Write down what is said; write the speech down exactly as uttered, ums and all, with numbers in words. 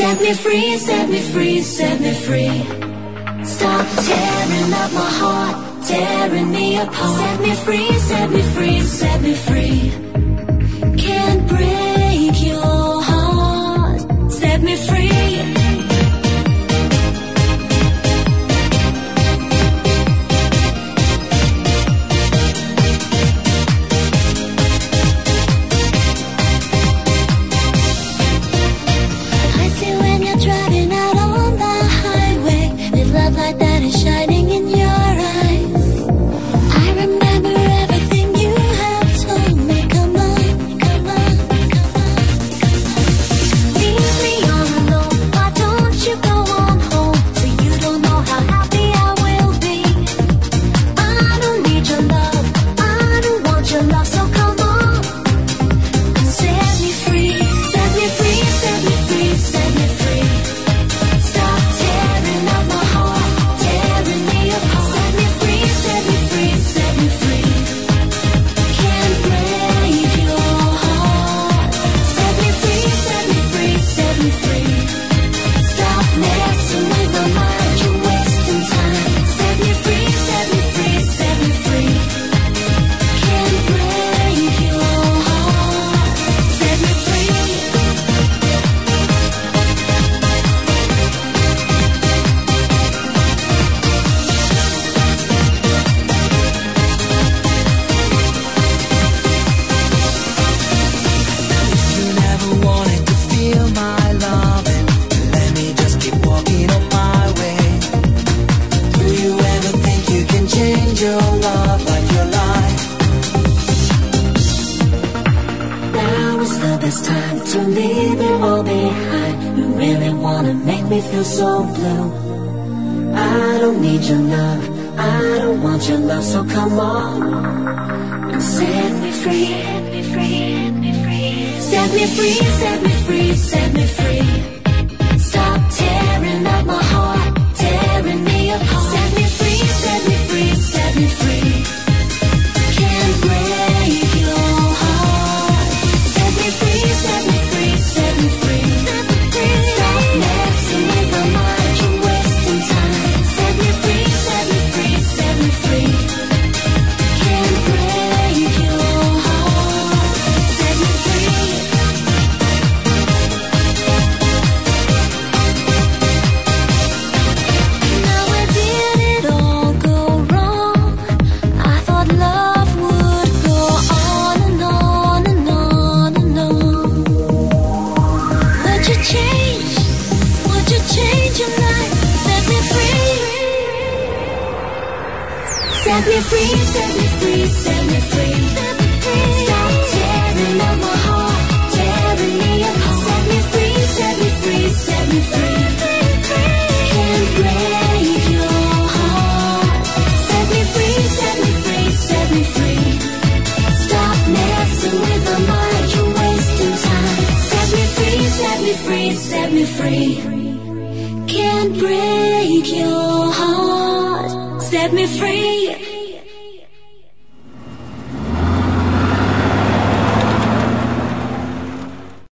Set me free, set me free, set me free. Stop tearing up my heart, tearing me apart. Set me free, set me free, set me free. Can't break your heart. Set me free. Like that is shining in your eyes. I remember everything you have told me. Come on, come on, come on, come on. Leave me all alone. Why don't you go on home? So you don't know how happy I will be. I don't need your love, I don't want your love. So come on and set me free. Set me free, set me free, set me free. Stop tearing up my heart. It's time to leave it all behind. You really wanna make me feel so blue. I don't need your love, I don't want your love. So come on and set me free. Set me free, set me free, set me free, set me free. Stop tearing up my heart, tearing me apart. Set me free, set me free, set me free. Can't break your heart. Set me free, set me free, set me free. Stop messing with my mind, you're wasting time. Set me free, set me free, set me free. Can't break your heart. Set me free. Now where did it all go wrong? I thought love would go on and on and on and on. Would you change? Would you change your life? Set me free. Set me free, set me free, set me free. Stop tearing up my heart, tearing me apart. Set me free, set me free, set me free. Can't break your heart. Set me free, set me free, set me free. Stop messing with my mind, you're wasting time. Set me free, set me free, set me free. Can't break your heart. Set me free.